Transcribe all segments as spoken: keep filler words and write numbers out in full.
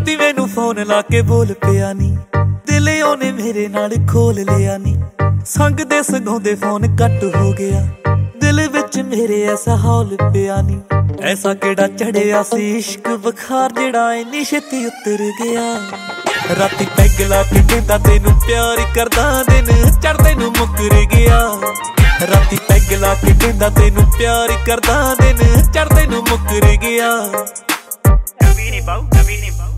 राती मैनू फोन ला के बोल पिया नी, दिल ओने मेरे नाल खोल लिया नी। संगदे सगाउंदे फोन कट हो गया, दिल विच मेरे ऐसा हौल पिया नी। ऐसा केड़ा चढ़िया सी इश्क बुखार जेड़ा इन्नी छेती उतर गया। राती पैग ला के कहंदा तेनू प्यार करदा, दिन चढ़दे नू मुकर गया। राती पैग ला के कहंदा तेनू प्यार करदा, दिन चढ़दे नू मुकर गया। Navini Bau, Navini Bau.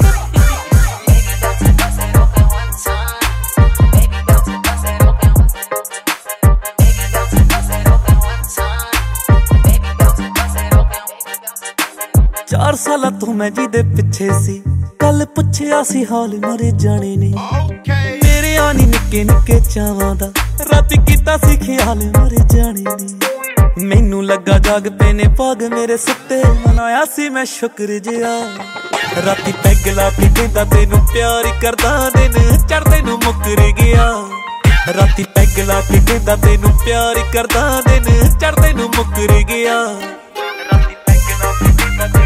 चार साल तू मैं जी दे पिछे सी, कल पुछया सी हाल मरे जाने ने। मेरे आनी निक्के निक्के चावां दा, राती कीता सी ख्याल मरे जाने ने। मैनू लगा जाग पेने पाग मेरे सुत्ते, मनाया सी मैं शुक्र जिया। राती पैग ला के कहंदा तेनू प्यार करदा, दिन चढ़दे नू मुकर गया। राती पैग ला के कहंदा तेनू प्यार करदा, दिन चढ़दे नू मुकर गया। राती पैग ला के कहंदा तेनू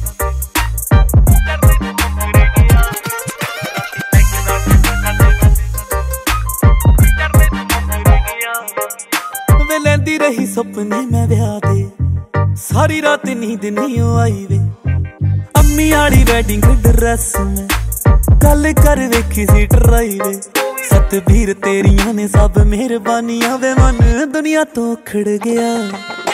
लैंदी रही सपने मैं ब्याह दे, सारी रात नींद नहीं आई वे। अम्मी आड़ी वेडिंग ड्रेस में गल कर वेखी सी डराई वे। सतबीर तेरियां ने सब मेहरबानियां वे, मन दुनिया तो खड़ गया।